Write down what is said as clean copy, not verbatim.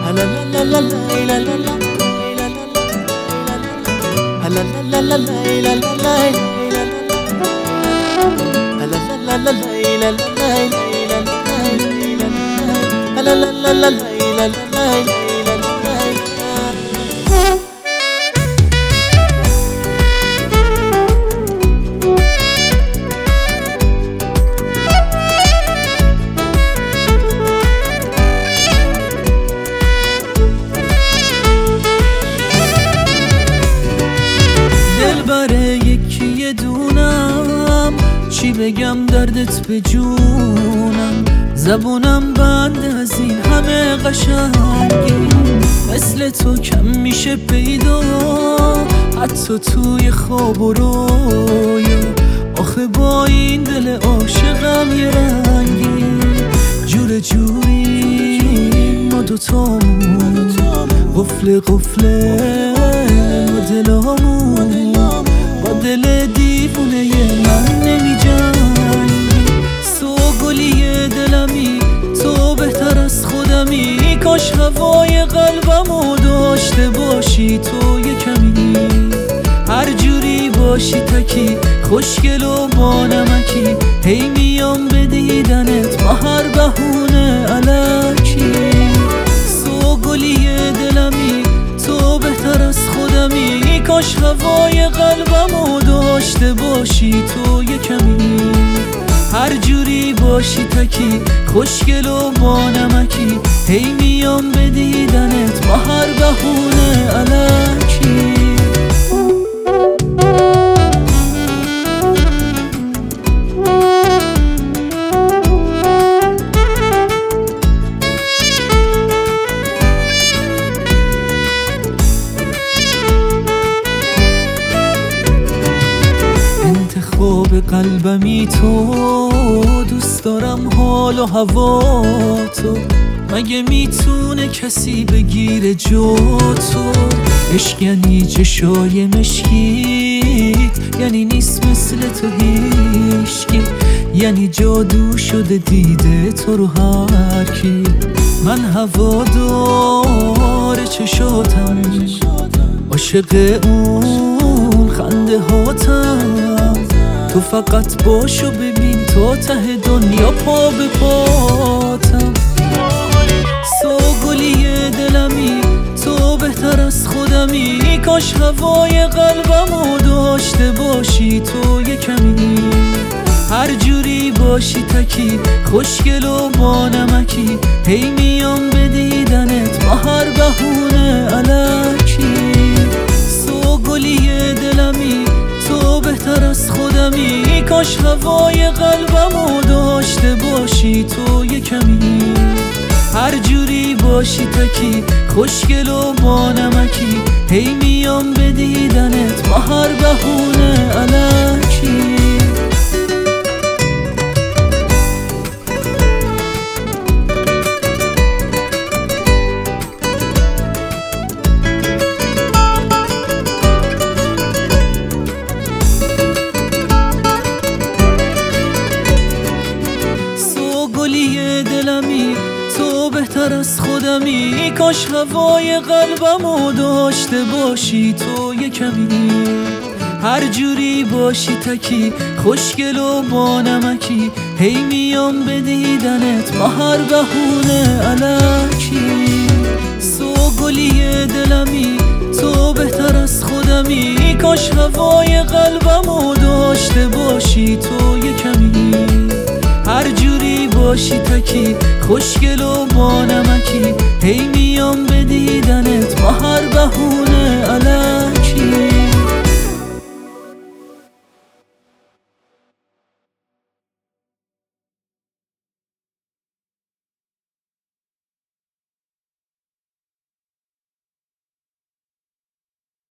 برای یکی دونم چی بگم دردت به جونم، زبونم بند از این همه قشنگی، مثل تو کم میشه پیدا حتی توی خواب و رویا. آخه با این دل عاشقم یه رنگی، جور جوری ما دوتامون، قفل قفل ما دلامون، با دل دیوونه من نمی جنگی. سوگلی دلمی تو بهتر از خودمی، کاش هوای قلبمو داشته باشی تو یه کمی، هر جوری باشی تکی خوشگل و با نمکی، هی میام به دیدنت با هر بهونه الکی. سوگلی دلمی تو بهتر از خودمی، کاش هوای قلبمو داشته باشی تو یه کمی، هر جوری باشی تکی خوشگل و با نمکی، هی میام به دیدنت با هر بهونه الکی. انتخاب قلبمی تو، دوست دارم حال و هوا تو، مگه میتونه کسی بگیره جو تو؟ عشق یعنی چشای مشکیت، یعنی نیست مثل تو هیچکی، یعنی جادو شده دیده تو رو هر کی. من هوادار چشاتم، عاشق اون خنده هاتم، تو فقط باشو ببین تا ته دنیا پا به پاتم. سوگلی دلمی تو بهتر از خودمی، کاش هوای قلبمو داشته باشی تو یه کمی، هر جوری باشی تکی خوشگل و با نمکی، هی میام به دیدنت با هر بهونه الکی. سوگلی دلمی تو بهتر از خودمی، کاش هوای قلبمو داشته باشی تو یه کمی، هر جوری باشی تکی خوشگل و با نمکی، هی میام به دیدنت با هر بهونه الکی. دلمی تو بهتر از خودمی، کاش هوای قلبمو داشته باشی تو یه کمی، هر جوری باشی تکی خوشگل و با نمکی، هی میام به دیدنت با هر بهونه الکی. سوگلی دلمی تو بهتر از خودمی، کاش هوای قلبمو داشته باشی تو یه کمی، هر جوری باشی تکی خوشگل و با نمکی، هی میام به دیدنت با هر بهونه الکی.